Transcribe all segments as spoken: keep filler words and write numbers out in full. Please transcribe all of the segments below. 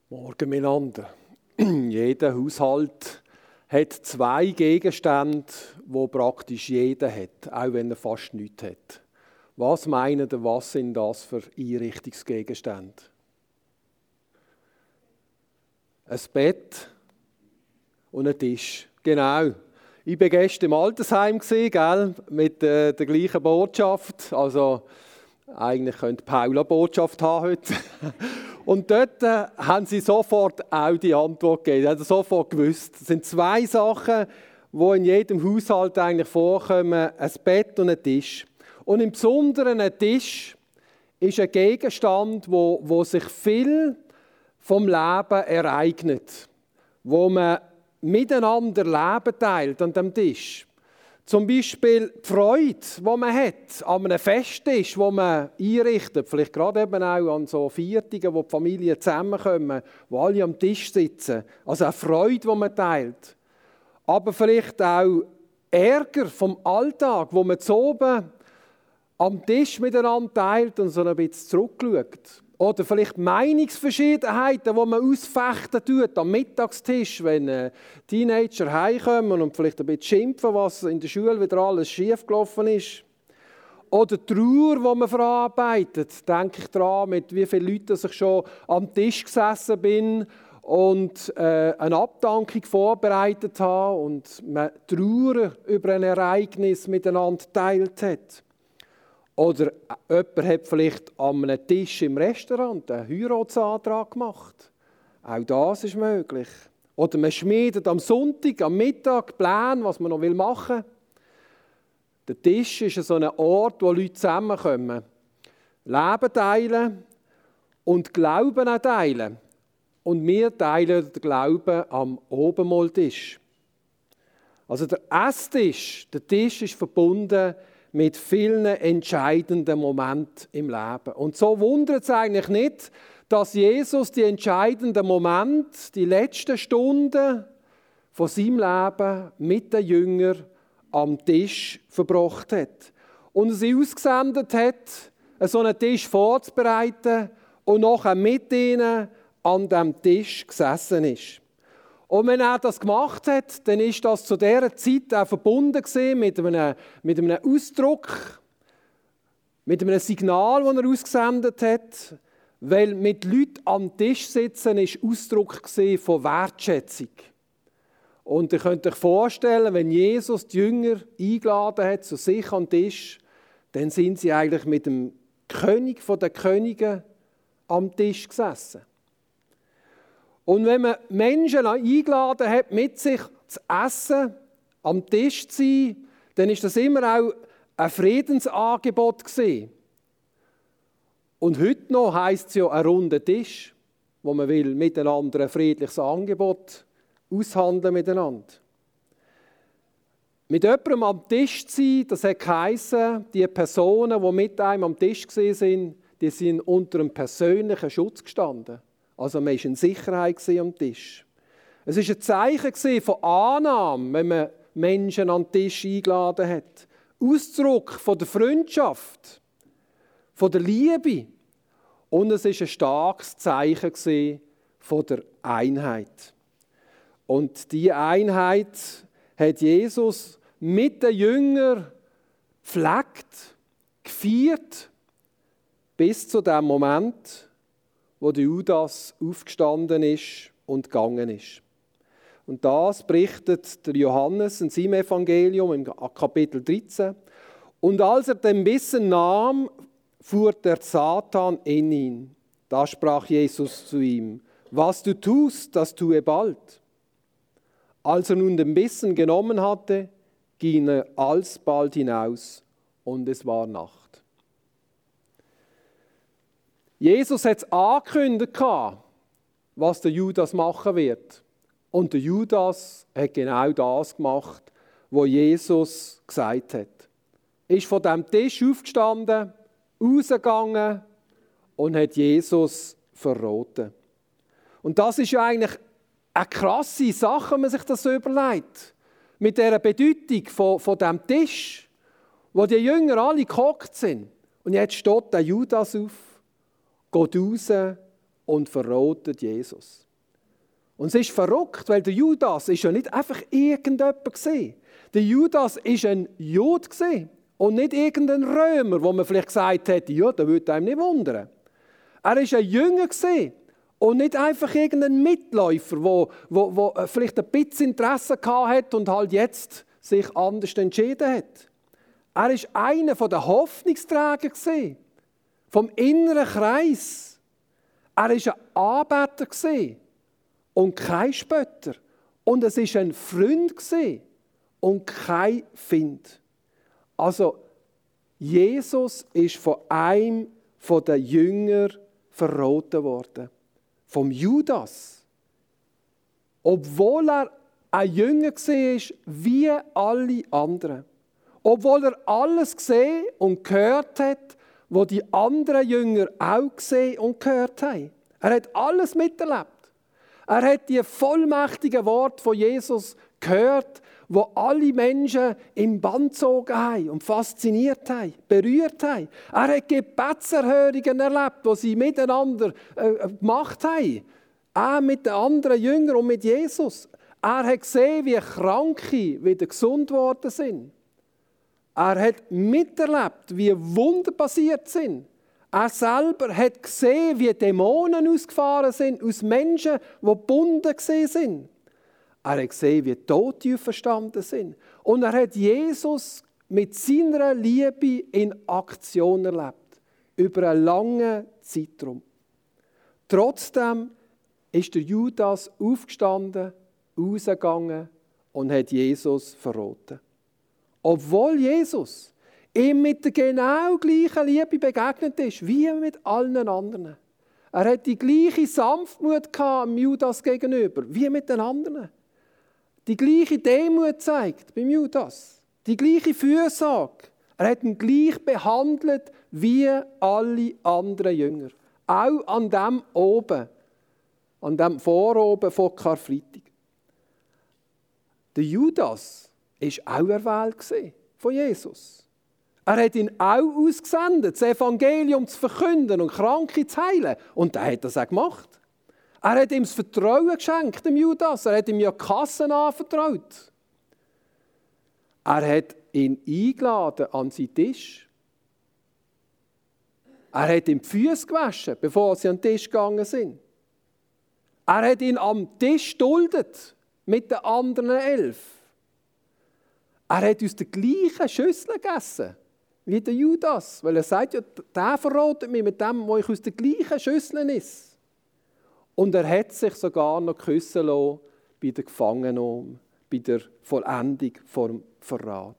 Morgen miteinander. Jeder Haushalt hat zwei Gegenstände, die praktisch jeder hat, auch wenn er fast nichts hat. Was meinen ihr, was sind das für Einrichtungsgegenstände? Ein Bett und ein Tisch. Genau. Ich war gestern im Altersheim, gell, mit äh, der gleichen Botschaft. Also eigentlich könnte Paula Botschaft haben heute. Und dort äh, haben sie sofort auch die Antwort gegeben. Sie haben sofort gewusst. Es sind zwei Sachen, die in jedem Haushalt eigentlich vorkommen: ein Bett und ein Tisch. Und im Besonderen ein Tisch ist ein Gegenstand, wo, wo sich viel vom Leben ereignet, wo man miteinander Leben teilt an dem Tisch. Zum Beispiel die Freude, die man hat an einem Festtisch, wo man einrichtet, vielleicht gerade eben auch an so Viertigen, wo die Familien zusammenkommen, wo alle am Tisch sitzen. Also eine Freude, die man teilt. Aber vielleicht auch Ärger vom Alltag, wo man zu oben am Tisch miteinander teilt und so ein bisschen zurückschaut. Oder vielleicht Meinungsverschiedenheiten, die man ausfechten tut am Mittagstisch, wenn äh, Teenager heimkommen und vielleicht ein bisschen schimpfen, was in der Schule wieder alles schiefgelaufen ist. Oder Trauer, die man verarbeitet. Denke ich daran, mit wie vielen Leuten ich schon am Tisch gesessen bin und äh, eine Abdankung vorbereitet habe und man Trauer über ein Ereignis miteinander geteilt hat. Oder jemand hat vielleicht an einem Tisch im Restaurant einen Heiratsantrag gemacht. Auch das ist möglich. Oder man schmiedet am Sonntag, am Mittag Pläne, was man noch machen will. Der Tisch ist so ein Ort, wo Leute zusammenkommen. Leben teilen und Glauben auch teilen. Und wir teilen den Glauben am Obenmahltisch. Also der Esstisch, der Tisch ist verbunden mit vielen entscheidenden Momenten im Leben. Und so wundert es eigentlich nicht, dass Jesus die entscheidenden Momente, die letzten Stunden von seinem Leben mit den Jüngern am Tisch verbracht hat. Und sie ausgesendet hat, so einen Tisch vorzubereiten und nachher mit ihnen an diesem Tisch gesessen ist. Und wenn er das gemacht hat, dann ist das zu dieser Zeit auch verbunden mit einem, mit einem Ausdruck, mit einem Signal, das er ausgesendet hat. Weil mit Leuten am Tisch sitzen, ist Ausdruck von Wertschätzung. Und ihr könnt euch vorstellen, wenn Jesus die Jünger eingeladen hat zu sich am Tisch, dann sind sie eigentlich mit dem König der Könige am Tisch gesessen. Und wenn man Menschen eingeladen hat, mit sich zu essen, am Tisch zu sein, dann ist das immer auch ein Friedensangebot gewesen. Und heute noch heisst es ja ein runder Tisch, wo man will miteinander ein friedliches Angebot aushandeln miteinander. Mit jemandem am Tisch zu sein, das hat geheissen, die Personen, die mit einem am Tisch waren, die sind unter einem persönlichen Schutz gestanden. Also man war in Sicherheit am Tisch. Es war ein Zeichen von Annahme, wenn man Menschen an den Tisch eingeladen hat. Ausdruck von der Freundschaft, von der Liebe. Und es war ein starkes Zeichen von der Einheit. Und diese Einheit hat Jesus mit den Jüngern gepflegt, gefeiert, bis zu dem Moment, wo der Judas aufgestanden ist und gegangen ist. Und das berichtet der Johannes in seinem Evangelium im Kapitel dreizehn. Und als er den Bissen nahm, fuhr der Satan in ihn. Da sprach Jesus zu ihm: Was du tust, das tue bald. Als er nun den Bissen genommen hatte, ging er alsbald hinaus und es war Nacht. Jesus hat es angekündigt, was der Judas machen wird. Und der Judas hat genau das gemacht, was Jesus gesagt hat. Er ist von diesem Tisch aufgestanden, rausgegangen und hat Jesus verraten. Und das ist ja eigentlich eine krasse Sache, wenn man sich das so überlegt. Mit dieser Bedeutung von, von diesem Tisch, wo die Jünger alle gehockt sind. Und jetzt steht der Judas auf, geht raus und verrotet Jesus. Und es ist verrückt, weil der Judas ist ja nicht einfach irgendjemand gewesen. Der Judas ist ein Jude gewesen und nicht irgendein Römer, wo man vielleicht gesagt hätte, ja, das würde einem nicht wundern. Er ist ein Jünger gewesen und nicht einfach irgendein Mitläufer, der wo, wo, wo vielleicht ein bisschen Interesse gehabt hat und halt jetzt sich anders entschieden hat. Er ist einer der Hoffnungsträger gewesen, vom inneren Kreis. Er ist ein Anbeter gewesen und kein Spötter. Und es ist ein Freund gewesen und kein Find. Also Jesus ist von einem der Jünger verraten worden. Vom Judas. Obwohl er ein Jünger war wie alle anderen. Obwohl er alles gesehen und gehört hat, was die anderen Jünger auch gesehen und gehört haben. Er hat alles miterlebt. Er hat die vollmächtigen Worte von Jesus gehört, wo alle Menschen im Bann gezogen haben und fasziniert haben, berührt haben. Er hat Gebetserhörungen erlebt, die sie miteinander äh, gemacht haben. Auch mit den anderen Jüngern und mit Jesus. Er hat gesehen, wie Kranke wieder gesund worden sind. Er hat miterlebt, wie Wunder passiert sind. Er selber hat gesehen, wie Dämonen ausgefahren sind aus Menschen, die gebunden sind. Er hat gesehen, wie Tote verstanden sind. Und er hat Jesus mit seiner Liebe in Aktion erlebt. Über einen langen Zeitraum. Trotzdem ist der Judas aufgestanden, rausgegangen und hat Jesus verraten. Obwohl Jesus ihm mit der genau gleichen Liebe begegnet ist, wie mit allen anderen. Er hat die gleiche Sanftmut gehabt dem Judas gegenüber, wie mit den anderen. Die gleiche Demut gezeigt beim Judas. Die gleiche Fürsorge. Er hat ihn gleich behandelt wie alle anderen Jünger. Auch an dem oben, an dem Voroben von Karfreitag. Der Judas war auch erwählt von Jesus. Er hat ihn auch ausgesendet, das Evangelium zu verkünden und Kranke zu heilen. Und er hat das auch gemacht. Er hat ihm das Vertrauen geschenkt, dem Judas. Er hat ihm ja Kassen anvertraut. Er hat ihn eingeladen an seinen Tisch. Er hat ihm die Füße gewaschen, bevor sie an den Tisch gegangen sind. Er hat ihn am Tisch geduldet mit den anderen elf. Er hat aus der gleichen Schüssel gegessen wie der Judas. Weil er sagt ja, der verratet mich mit dem, wo ich aus der gleichen Schüssel esse. Und er hat sich sogar noch küssen lassen bei der Gefangennahme, bei der Vollendung vom Verrat.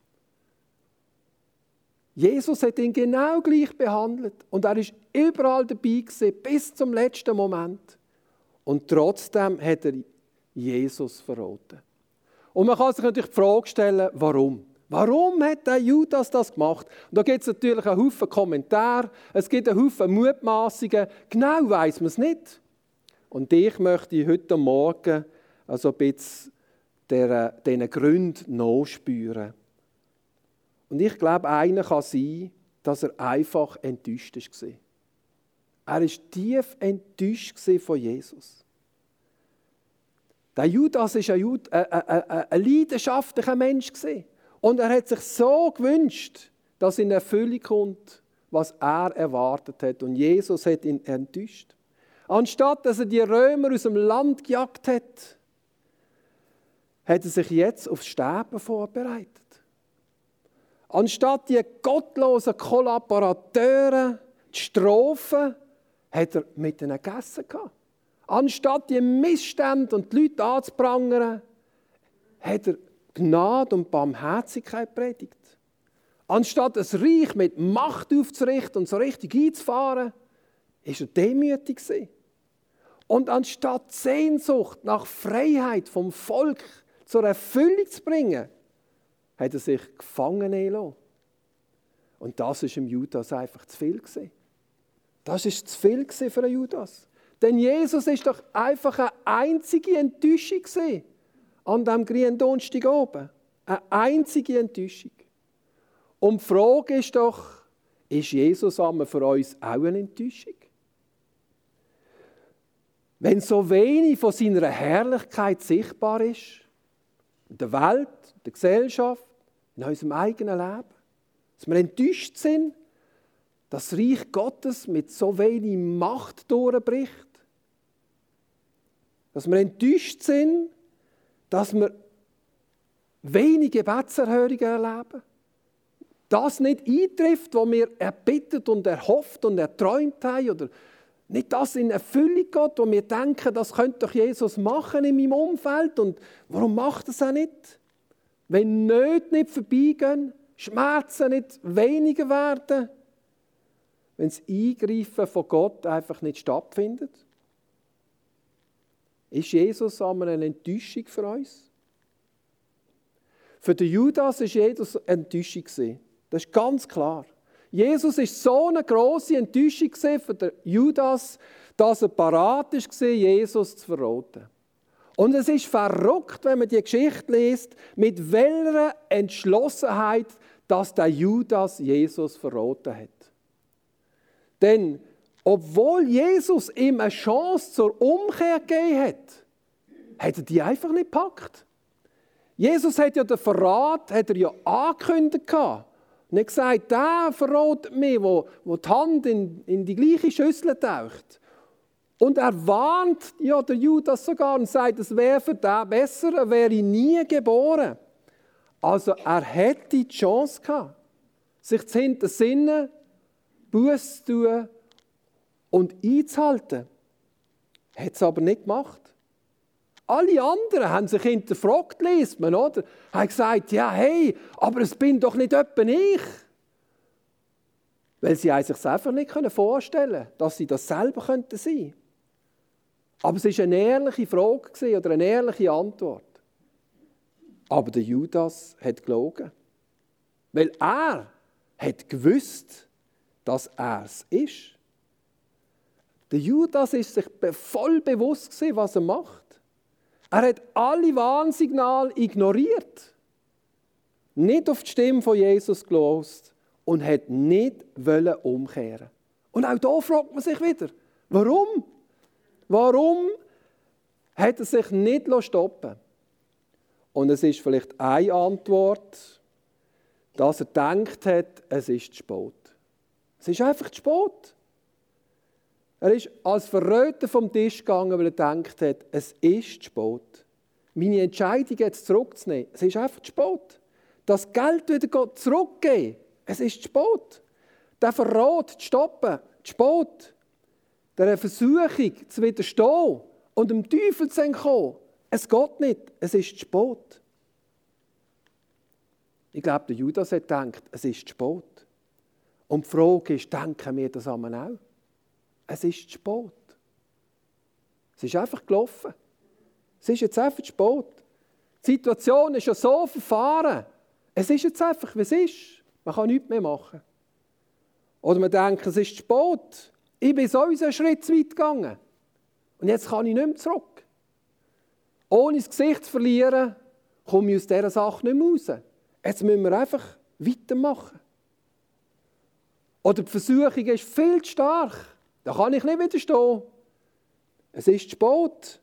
Jesus hat ihn genau gleich behandelt und er ist überall dabei gewesen, bis zum letzten Moment. Und trotzdem hat er Jesus verraten. Und man kann sich natürlich die Frage stellen, warum? Warum hat der Judas das gemacht? Und da gibt es natürlich einen Haufen Kommentare, es gibt einen Haufen Mutmaßungen, genau weiss man es nicht. Und ich möchte heute Morgen also ein bisschen diesen Gründen nachspüren. Und ich glaube, einer kann sein, dass er einfach enttäuscht war. Er war tief enttäuscht von Jesus. Der Judas war ein, Jud- äh, äh, äh, ein leidenschaftlicher Mensch. Und er hat sich so gewünscht, dass in Erfüllung kommt, was er erwartet hat. Und Jesus hat ihn enttäuscht. Anstatt dass er die Römer aus dem Land gejagt hat, hat er sich jetzt aufs Sterben vorbereitet. Anstatt die gottlosen Kollaborateure zu strafen, hat er mit ihnen gegessen. Anstatt die Missstände und die Leute anzuprangern, hat er Gnade und Barmherzigkeit predigt. Anstatt ein Reich mit Macht aufzurichten und so richtig einzufahren, war er demütig gewesen. Und anstatt die Sehnsucht nach Freiheit vom Volk zur Erfüllung zu bringen, hat er sich gefangen nehmen lassen. Und das war dem Judas einfach zu viel gewesen. Das war zu viel für den Judas. Denn Jesus war doch einfach eine einzige Enttäuschung gewesen an diesem grünen Donnerstag oben. Eine einzige Enttäuschung. Und die Frage ist doch, ist Jesus für uns auch eine Enttäuschung? Wenn so wenig von seiner Herrlichkeit sichtbar ist, in der Welt, in der Gesellschaft, in unserem eigenen Leben, dass wir enttäuscht sind, dass das Reich Gottes mit so wenig Macht durchbricht, dass wir enttäuscht sind, dass wir wenige Gebetserhörungen erleben, das nicht eintrifft, was wir erbittet und erhofft und erträumt haben, oder nicht das in Erfüllung geht, wo wir denken, das könnte doch Jesus machen in meinem Umfeld, und warum macht er es auch nicht? Wenn Nöte nicht vorbeigehen, Schmerzen nicht weniger werden, wenn das Eingreifen von Gott einfach nicht stattfindet? Ist Jesus einmal eine Enttäuschung für uns? Für den Judas war Jesus eine Enttäuschung. Das ist ganz klar. Jesus war so eine grosse Enttäuschung für den Judas, dass er parat war, Jesus zu verraten. Und es ist verrückt, wenn man die Geschichte liest, mit welcher Entschlossenheit, dass der Judas Jesus verraten hat. Denn obwohl Jesus ihm eine Chance zur Umkehr gegeben hat, hat er die einfach nicht gepackt. Jesus hat ja den Verrat hat er ja angekündigt. Und er hat gesagt, der verrät mich, wo, wo die Hand in, in die gleiche Schüssel taucht. Und er warnt ja der Judas sogar und sagt, es wäre für den besser, er wäre nie geboren. Also er hätte die Chance gehabt, sich zu hintersinnen, Buße zu tun und einzuhalten. Hat es aber nicht gemacht. Alle anderen haben sich hinterfragt, liest man, oder? Haben gesagt, ja, hey, aber es bin doch nicht etwa ich. Weil sie sich einfach nicht vorstellen können, dass sie das selber sein könnten. Aber es war eine ehrliche Frage oder eine ehrliche Antwort. Aber der Judas hat gelogen. Weil er hat gewusst, dass er es ist. Der Judas ist sich voll bewusst gewesen, was er macht. Er hat alle Warnsignale ignoriert, nicht auf die Stimme von Jesus gehört und hat nicht umkehren. Und auch da fragt man sich wieder, warum? Warum hat er sich nicht stoppen lassen? Und es ist vielleicht eine Antwort, dass er gedacht hat, es ist zu spät. Es ist einfach zu spät. Er ist als Verräter vom Tisch gegangen, weil er gedacht hat, es ist zu spät. Meine Entscheidung jetzt zurückzunehmen, es ist einfach zu spät. Das Geld wieder zurückgeben, es ist zu spät. Der Verrat zu stoppen, zu spät. Der Versuchung zu widerstehen und dem Teufel zu entkommen, es geht nicht, es ist zu spät. Ich glaube, der Judas hat gedacht, es ist zu spät. Und die Frage ist, denken wir das einmal auch? Es ist zu spät. Es ist einfach gelaufen. Es ist jetzt einfach zu spät. Die Situation ist ja so verfahren. Es ist jetzt einfach, wie es ist. Man kann nichts mehr machen. Oder man denkt, es ist zu spät. Ich bin sowieso einen Schritt zu weit gegangen. Und jetzt kann ich nicht mehr zurück. Ohne das Gesicht zu verlieren, komme ich aus dieser Sache nicht mehr raus. Jetzt müssen wir einfach weitermachen. Oder die Versuchung ist viel zu stark. Da kann ich nicht widerstehen. Es ist zu spät.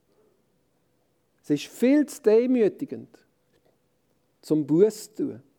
Es ist viel zu demütigend, zum Buße zu tun.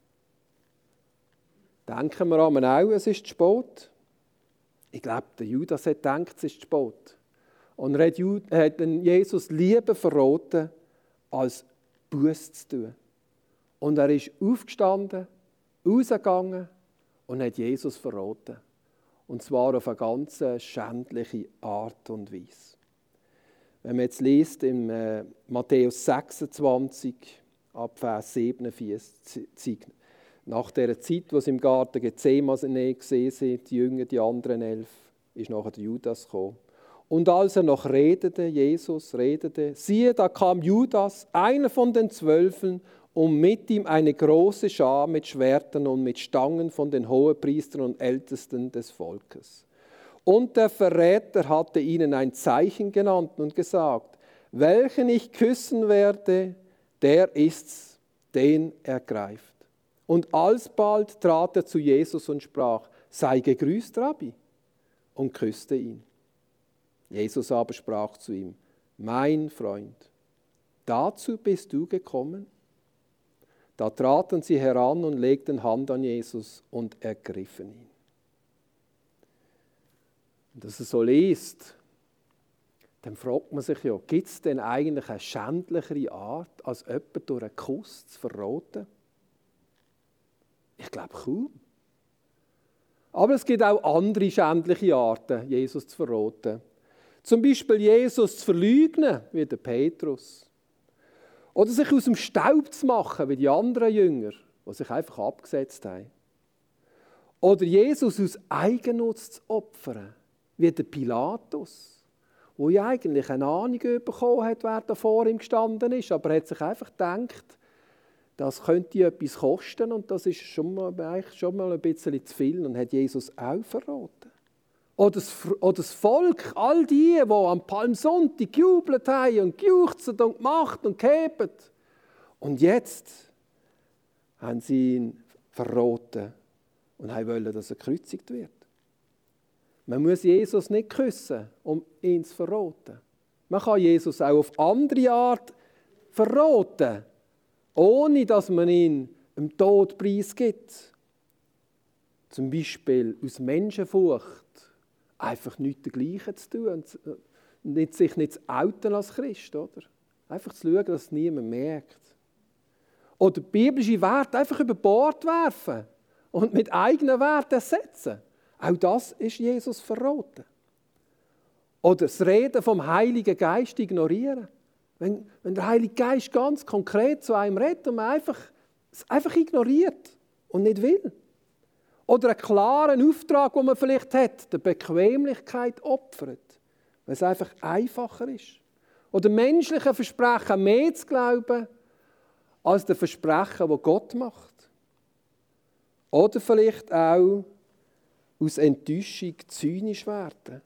Denken wir an auch, es ist zu spät. Ich glaube, der Judas hat gedacht, es ist zu spät. Und er hat Jesus lieber verraten, als Buße zu tun. Und er ist aufgestanden, rausgegangen und hat Jesus verraten. Und zwar auf eine ganz schändliche Art und Weise. Wenn man jetzt liest im äh, Matthäus sechsundzwanzig, ab Vers siebenundvierzig, nach dieser Zeit, wo sie im Garten Gethsemane gesehen sind, die Jünger, die anderen elf, ist nachher der Judas gekommen. Und als er noch redete, Jesus redete, siehe, da kam Judas, einer von den Zwölfen, und mit ihm eine große Schar mit Schwertern und mit Stangen von den Hohenpriestern und Ältesten des Volkes. Und der Verräter hatte ihnen ein Zeichen genannt und gesagt, welchen ich küssen werde, der ist's, den er greift. Und alsbald trat er zu Jesus und sprach, sei gegrüßt, Rabbi, und küsste ihn. Jesus aber sprach zu ihm: Mein Freund, dazu bist du gekommen? Da traten sie heran und legten Hand an Jesus und ergriffen ihn. Und dass er so liest, dann fragt man sich ja, gibt es denn eigentlich eine schändlichere Art, als jemanden durch einen Kuss zu verraten? Ich glaube kaum. Aber es gibt auch andere schändliche Arten, Jesus zu verraten. Zum Beispiel Jesus zu verleugnen, wie der Petrus. Oder sich aus dem Staub zu machen, wie die anderen Jünger, die sich einfach abgesetzt haben. Oder Jesus aus Eigennutz zu opfern, wie der Pilatus, der ja eigentlich eine Ahnung bekommen hat, wer da vor ihm gestanden ist, aber er hat sich einfach gedacht, das könnte etwas kosten und das ist schon mal, eigentlich schon mal ein bisschen zu viel und hat Jesus auch verraten. Oder das, oder das Volk, all die, die am Palmsonntag gejubelt haben und gejuchzt und gemacht und gehebt. Und jetzt haben sie ihn verraten und wollten, dass er gekreuzigt wird. Man muss Jesus nicht küssen, um ihn zu verraten. Man kann Jesus auch auf andere Art verraten, ohne dass man ihn dem Tod preisgibt. Zum Beispiel aus Menschenfurcht einfach nichts dergleichen zu tun und nicht, sich nicht zu outen als Christ, oder? Einfach zu schauen, dass es niemand merkt. Oder biblische Werte einfach über Bord werfen und mit eigenen Werten ersetzen. Auch das ist Jesus verraten. Oder das Reden vom Heiligen Geist ignorieren. Wenn, wenn der Heilige Geist ganz konkret zu einem redet und man einfach, es einfach ignoriert und nicht will. Oder einen klaren Auftrag, den man vielleicht hat, der Bequemlichkeit opfert, weil es einfach einfacher ist. Oder menschlichen Versprechen mehr zu glauben, als den Versprechen, die Gott macht. Oder vielleicht auch aus Enttäuschung zynisch werden.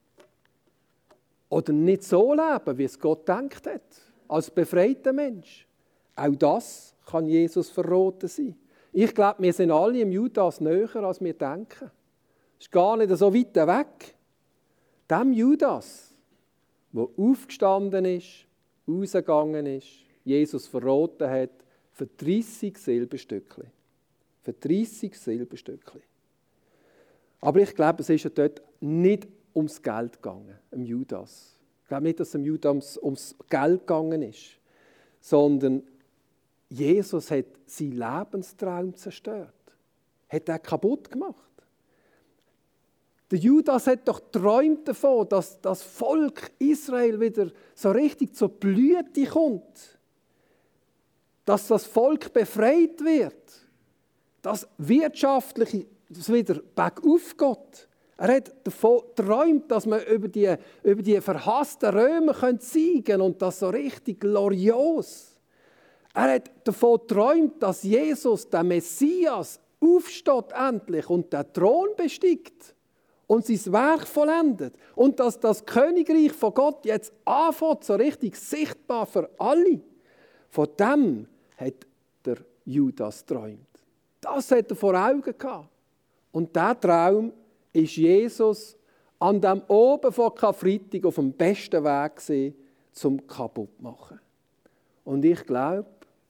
Oder nicht so leben, wie es Gott gedacht hat, als befreiter Mensch. Auch das kann Jesus verraten sein. Ich glaube, wir sind alle im Judas näher, als wir denken. Es ist gar nicht so weit weg. Dem Judas, der aufgestanden ist, rausgegangen ist, Jesus verraten hat, für dreissig Silberstückchen. Für dreissig Silberstückchen. Aber ich glaube, es ist ja dort nicht ums Geld gegangen, dem Judas. Ich glaube nicht, dass es dem Judas ums Geld gegangen ist, sondern Jesus hat seinen Lebenstraum zerstört. Hat er kaputt gemacht. Der Judas hat doch geträumt davon, dass das Volk Israel wieder so richtig zur Blüte kommt. Dass das Volk befreit wird. Dass wirtschaftlich es wieder bergauf geht. Er hat davon geträumt, dass man über die, über die verhassten Römer siegen könnte und das so richtig glorios. Er hat davon geträumt, dass Jesus, der Messias, aufsteht endlich und den Thron besteigt und sein Werk vollendet. Und dass das Königreich von Gott jetzt anfängt, so richtig sichtbar für alle. Von dem hat der Judas geträumt. Das hat er vor Augen gehabt. Und dieser Traum ist Jesus an dem oben von Karfreitag auf dem besten Weg gewesen, zum kaputt zu machen. Und ich glaube,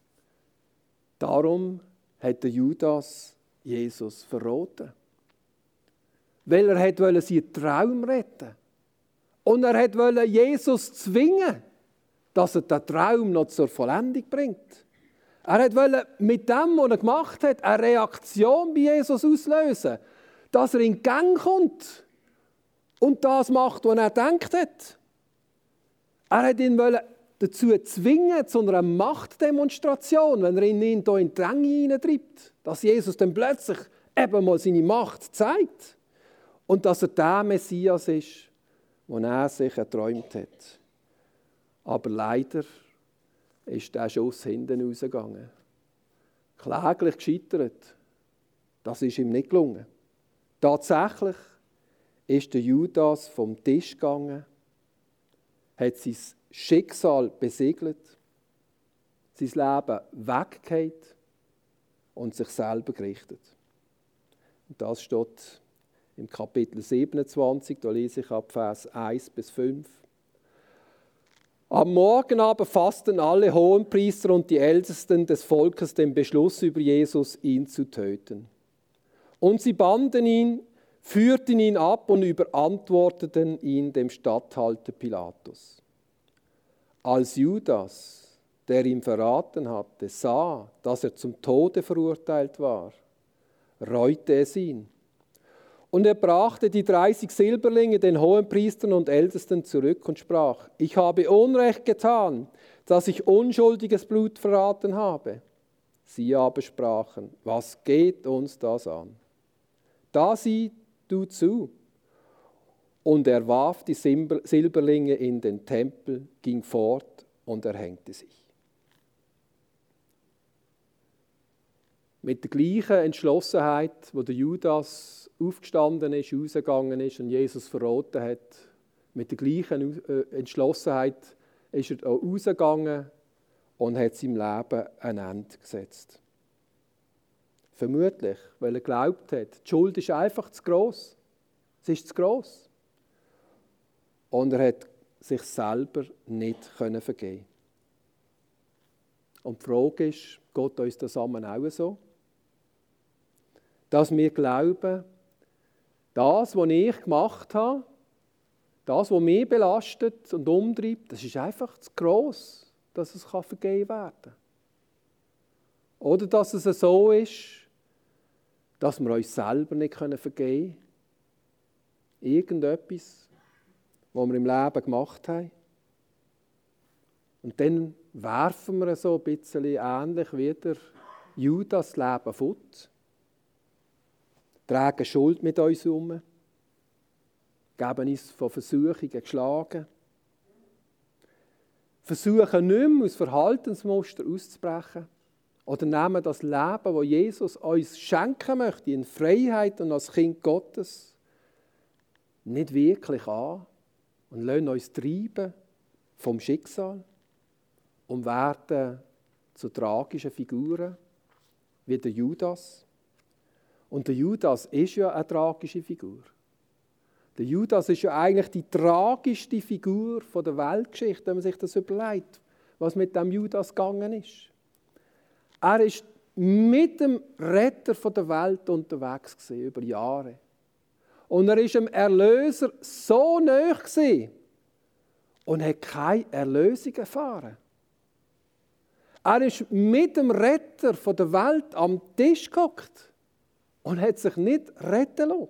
darum hat der Judas Jesus verraten. Weil er wollte seinen Traum retten. Und er wollte Jesus zwingen, dass er den Traum noch zur Vollendung bringt. Er wollte mit dem, was er gemacht hat, eine Reaktion bei Jesus auslösen, dass er in die Gang kommt und das macht, was er gedacht hat. Er wollte ihn dazu zwingen, zu einer Machtdemonstration, wenn er ihn in die Dränge hineintreibt, dass Jesus dann plötzlich eben mal seine Macht zeigt und dass er der Messias ist, den er sich erträumt hat. Aber leider ist der Schuss hinten rausgegangen. Kläglich gescheitert. Das ist ihm nicht gelungen. Tatsächlich ist der Judas vom Tisch gegangen, hat sein Schicksal besiegelt, sein Leben weggehabt und sich selber gerichtet. Und das steht im Kapitel siebenundzwanzig, da lese ich ab Vers eins bis fünf. Am Morgen aber fassten alle Hohenpriester und die Ältesten des Volkes den Beschluss über Jesus, ihn zu töten. Und sie banden ihn, führten ihn ab und überantworteten ihn dem Statthalter Pilatus. Als Judas, der ihn verraten hatte, sah, dass er zum Tode verurteilt war, reute es ihn. Und er brachte die dreißig Silberlinge den Hohenpriestern und Ältesten zurück und sprach: Ich habe Unrecht getan, dass ich unschuldiges Blut verraten habe. Sie aber sprachen: Was geht uns das an? Da sieh du zu. Und er warf die Silberlinge in den Tempel, ging fort und erhängte sich. Mit der gleichen Entschlossenheit, wo der Judas aufgestanden ist, rausgegangen ist und Jesus verraten hat, mit der gleichen Entschlossenheit ist er auch rausgegangen und hat seinem Leben ein Ende gesetzt. Vermutlich, weil er geglaubt hat, die Schuld ist einfach zu gross. Es ist zu gross. Und er hat sich selber nicht vergeben können. Und die Frage ist, geht uns das zusammen auch so? Dass wir glauben, das, was ich gemacht habe, das, was mich belastet und umtreibt, das ist einfach zu gross, dass es vergeben werden kann. Oder dass es so ist, dass wir uns selber nicht vergeben können. Irgendetwas, was wir im Leben gemacht haben. Und dann werfen wir so ein bisschen ähnlich wie der Judas das Leben fort. Tragen Schuld mit uns um, geben uns von Versuchungen geschlagen, versuchen nicht mehr aus Verhaltensmuster auszubrechen oder nehmen das Leben, das Jesus uns schenken möchte, in Freiheit und als Kind Gottes, nicht wirklich an und lassen uns treiben vom Schicksal und werden zu tragischen Figuren wie der Judas. Und der Judas ist ja eine tragische Figur. Der Judas ist ja eigentlich die tragischste Figur der Weltgeschichte, wenn man sich das überlegt, was mit dem Judas gegangen ist. Er ist mit dem Retter der Welt unterwegs gewesen, über Jahre. Und er ist dem Erlöser so nahe gewesen und hat keine Erlösung erfahren. Er ist mit dem Retter der Welt am Tisch gehockt und hat sich nicht retten lassen.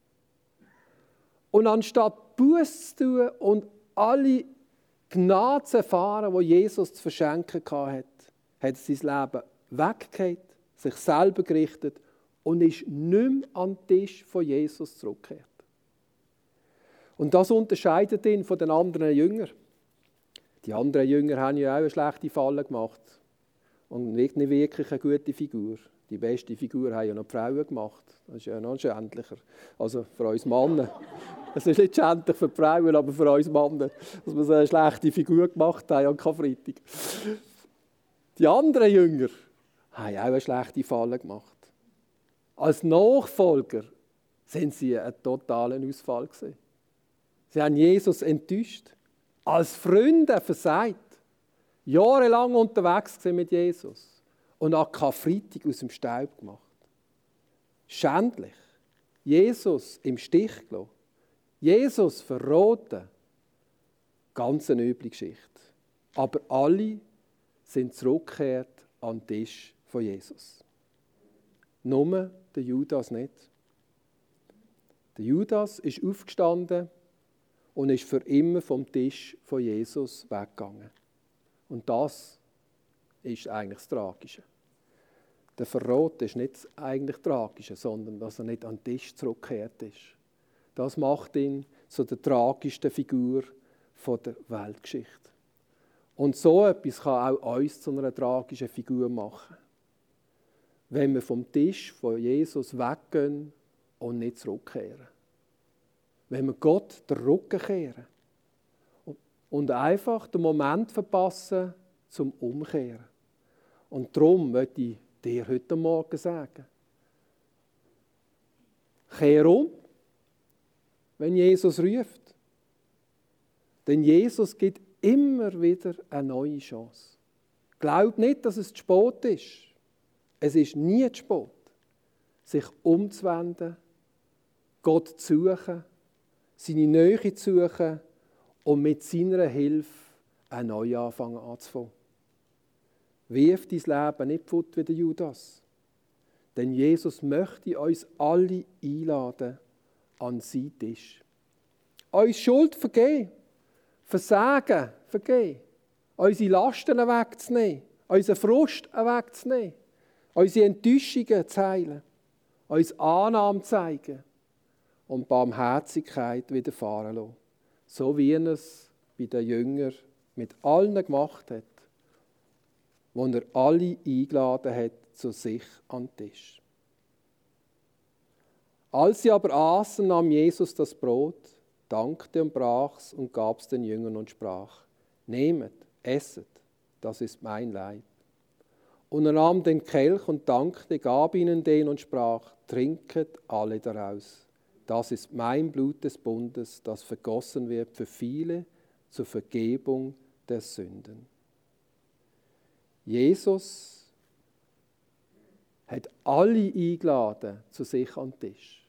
Und anstatt Buße zu tun und alle Gnade zu erfahren, die Jesus zu verschenken hatte, hat er sein Leben weggehabt, sich selber gerichtet und ist nicht mehr an den Tisch von Jesus zurückgekehrt. Und das unterscheidet ihn von den anderen Jüngern. Die anderen Jünger haben ja auch eine schlechte Falle gemacht und nicht wirklich eine gute Figur. Die beste Figur haben ja noch die Frauen gemacht. Das ist ja noch schändlicher. Also für uns Männer. Es ist nicht schändlich für die Frauen, aber für uns Männer, dass wir so eine schlechte Figur gemacht haben an Karfreitag. Die anderen Jünger haben auch eine schlechte Falle gemacht. Als Nachfolger sind sie ein totaler Ausfall gewesen. Sie haben Jesus enttäuscht. Als Freunde versagt. Jahrelang unterwegs gewesen mit Jesus. Und an Karfreitag aus dem Staub gemacht. Schändlich. Jesus im Stich gelassen. Jesus verraten. Ganz eine üble Geschichte. Aber alle sind zurückgekehrt an den Tisch von Jesus. Nur der Judas nicht. Der Judas ist aufgestanden und ist für immer vom Tisch von Jesus weggegangen. Und das ist eigentlich das Tragische. Der Verrat ist nicht eigentlich das Tragische, sondern dass er nicht an den Tisch zurückgekehrt ist. Das macht ihn zu der tragischsten Figur der Weltgeschichte. Und so etwas kann auch uns zu einer tragischen Figur machen. Wenn wir vom Tisch von Jesus weggehen und nicht zurückkehren. Wenn wir Gott den Rücken kehren und einfach den Moment verpassen zum Umkehren. Und darum möchte ich dir heute Morgen sagen, kehr um wenn Jesus ruft. Denn Jesus gibt immer wieder eine neue Chance. Glaub nicht, dass es zu spät ist. Es ist nie zu spät, sich umzuwenden, Gott zu suchen, seine Nähe zu suchen und mit seiner Hilfe einen Neuanfang anzufangen. Wirf dein Leben nicht fort wie der Judas. Denn Jesus möchte uns alle einladen an seinen Tisch. Uns Schuld vergeben, Versagen vergeben, unsere Lasten wegzunehmen, unseren Frust wegzunehmen, unsere Enttäuschungen zu heilen, uns Annahme zeigen und Barmherzigkeit widerfahren lassen. So wie er es bei den Jüngern mit allen gemacht hat, wo er alle eingeladen hat zu sich an den Tisch. Als sie aber aßen, nahm Jesus das Brot, dankte und brach es und gab es den Jüngern und sprach: Nehmet, esset, das ist mein Leib. Und er nahm den Kelch und dankte, gab ihnen den und sprach: Trinket alle daraus. Das ist mein Blut des Bundes, das vergossen wird für viele zur Vergebung der Sünden. Jesus hat alle eingeladen zu sich an den Tisch.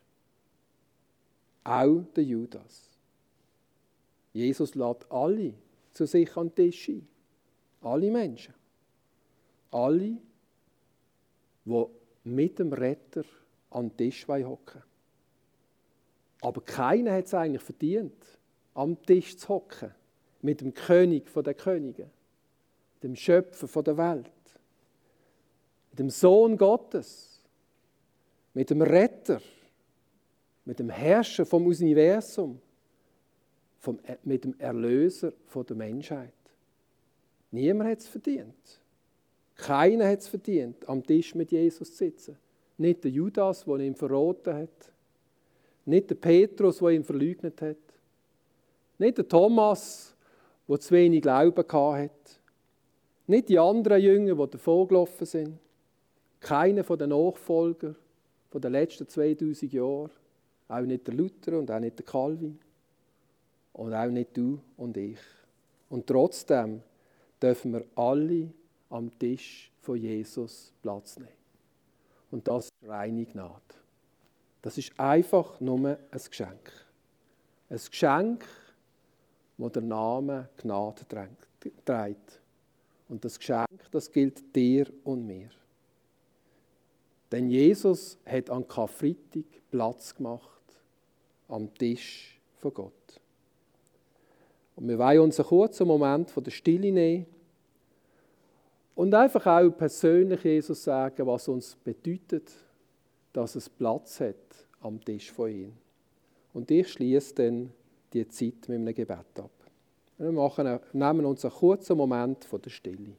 Auch der Judas. Jesus lädt alle zu sich an den Tisch ein. Alle Menschen. Alle, die mit dem Retter an den Tisch hocken wollen. Aber keiner hat es eigentlich verdient, am Tisch zu hocken. Mit dem König der Könige. Dem Schöpfer der Welt. Mit dem Sohn Gottes. Mit dem Retter. Mit dem Herrscher vom Universum. Vom, mit dem Erlöser der Menschheit. Niemand hat es verdient. Keiner hat es verdient, am Tisch mit Jesus zu sitzen. Nicht der Judas, der ihn verraten hat. Nicht der Petrus, der ihn verleugnet hat. Nicht der Thomas, der zu wenig Glauben hatte. Nicht die anderen Jünger, die davongelaufen sind. Keiner von den Nachfolgern von den letzten zweitausend Jahren. Auch nicht der Luther und auch nicht der Calvin. Und auch nicht du und ich. Und trotzdem dürfen wir alle am Tisch von Jesus Platz nehmen. Und das ist reine Gnade. Das ist einfach nur ein Geschenk. Ein Geschenk, das der Name Gnade trägt. Und das Geschenk, das gilt dir und mir. Denn Jesus hat an Karfreitag Platz gemacht am Tisch von Gott. Und wir wollen uns einen kurzen Moment von der Stille nehmen und einfach auch persönlich Jesus sagen, was uns bedeutet, dass es Platz hat am Tisch von ihm. Und ich schließe dann die Zeit mit einem Gebet ab. Wir machen, nehmen uns einen kurzen Moment von der Stille.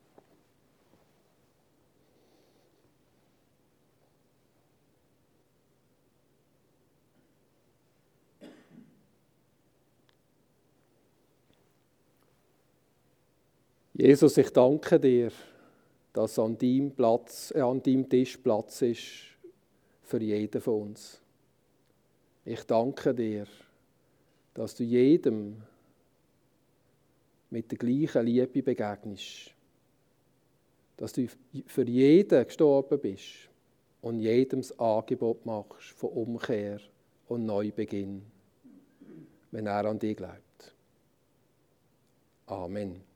Jesus, ich danke dir, dass an deinem, Platz, äh, an deinem Tisch Platz ist für jeden von uns. Ich danke dir, dass du jedem mit der gleichen Liebe begegnest. Dass du für jeden gestorben bist und jedem das Angebot machst von Umkehr und Neubeginn, wenn er an dich glaubt. Amen.